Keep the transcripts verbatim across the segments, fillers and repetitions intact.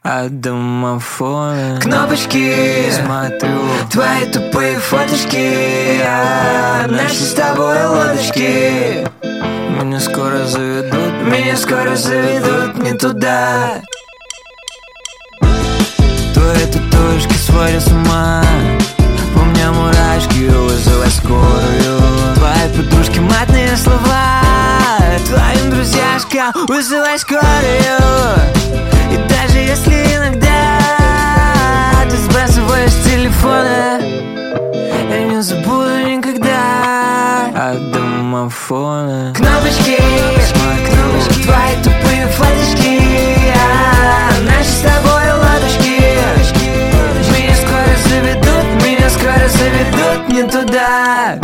от домофона. Кнопочки, смотрю твои тупые фоточки, а наши с тобой лодочки. Меня скоро заведут, меня скоро заведут не туда. Твои татуировки сводят с ума, у меня мурашки, вызывай скорую. Твои подружки матные слова, твоим друзьяшкам вызывай скорую. И даже если иногда ты сбрасываешь с телефона, я не забуду никогда от домофона. Кнопочки, смотрю твои тупые фоточки, а наши с тобой лодочки. Меня скоро заведут, меня скоро заведут не туда.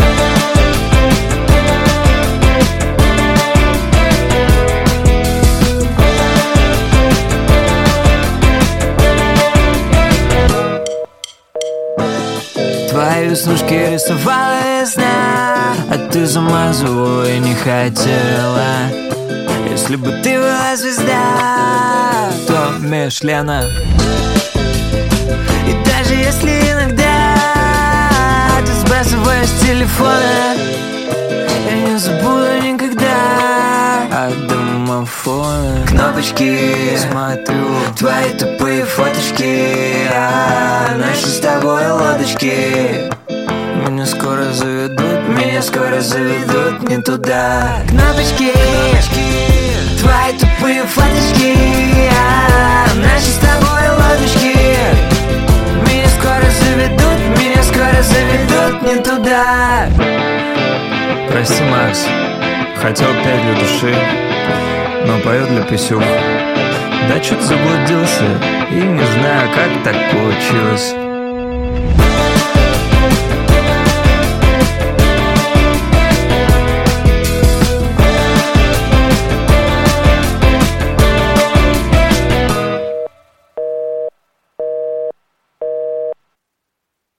Твои веснушки рисовала весна, а ты замазывала и не хотела. Если бы ты была звезда, то Мишлена. И даже если иногда ты сбрасываешь с телефона, я не забуду никогда от домофона. Кнопочки, смотрю твои тупые фоточки, а наши с тобой лодочки. Меня скоро заведут, меня скоро заведут не туда. Кнопочки, твои тупые фоточки, а наши с тобой лодочки. Меня скоро заведут, меня скоро заведут не туда. Прости, Макс, хотел петь для души, но пою для писюх. Да чё-то заблудился и не знаю, как так получилось.